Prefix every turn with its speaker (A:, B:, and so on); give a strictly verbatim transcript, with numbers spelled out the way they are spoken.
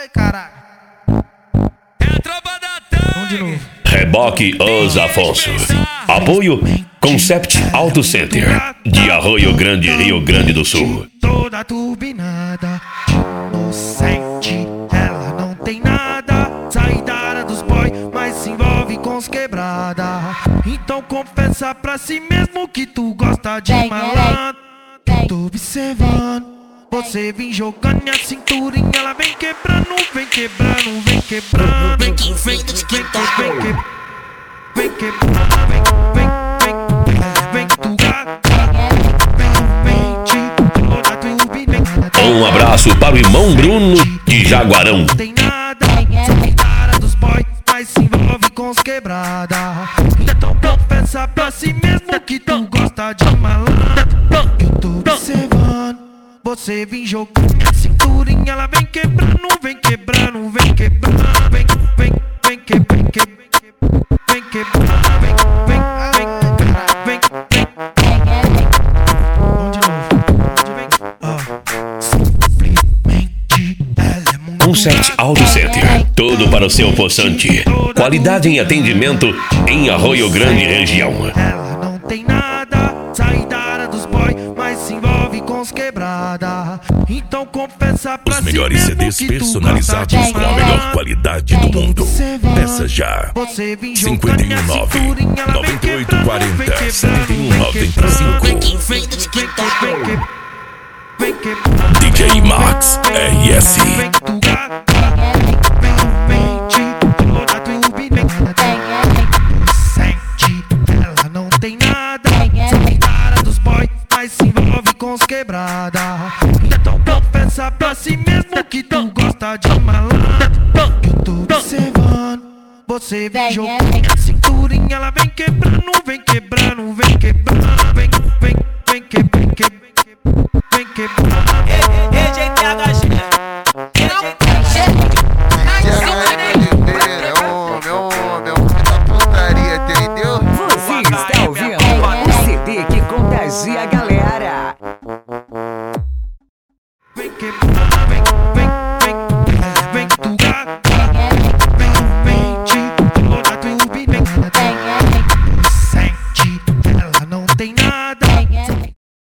A: Ai, caralho.
B: É a tropa da Tangue.
C: Reboque Os Afonso. Apoio Concept Auto Center de Arroio Grande, Rio Grande do Sul.
A: Toda turbinada, inocente, ela não tem nada. Sai da área dos boy, mas se envolve com os quebrada. Então confessa pra si mesmo que tu gosta de malandro. Tô observando, você vem jogando minha cinturinha, ela vem quebrando, vem quebrando, vem quebrando, vem, vem, vem, vem, vem, vem quebrando, vem, vem, vem, vem, tu gata, vem, vem, toda turbinada.
C: Um abraço para o irmão Bruno de Jaguarão.
A: Não tem nada, sai da área dos boy, mas se envolve com os quebrada. Então confessa pra si mesmo que tu gosta de malandro. Que eu tô observando, você vem jogando minha cinturinha, ela vem quebrando, vem quebrando, vem quebrando, vem, vem, vem, que, vem, que, vem quebrando, vem, vem, vem, vem, vem. Vamos de novo, vem, ó. Simplesmente ela é muito
C: Concept Auto Center, tudo para o seu poçante. Qualidade em atendimento em Arroio Grande região.
A: Ela não tem nada, sai da área dos boy, mas se envolve com os quebrada. Então confessa pra
D: Os
A: si
D: melhores
A: mesmo
D: C Ds
A: que tu
D: personalizados
A: gosta de
D: com a
A: malandro.
D: melhor qualidade do mundo. Peça já.
A: Você vem
D: cinco
A: jogando
D: um
A: minha
D: nove,
A: cinturinha, ela vem
D: nove oito
A: quebrando,
D: quatro
A: vem
D: zero,
A: quebrando,
D: sete um
A: vem
D: nove
A: quebrando,
D: cinco.
A: vem que- vem que- vem que- vem que- vem quebrando,
D: D J Max R S.
A: vem tu gata, vem, vem, te toda turbinada. Sente, ela não tem nada, sai da área dos boy, mas se envolve com os quebrada. Então confessa pra si mesmo que tu gosta de malandro. Que eu tô observando, você vem jogando minha cinturinha, ela vem quebrando, vem quebrando, vem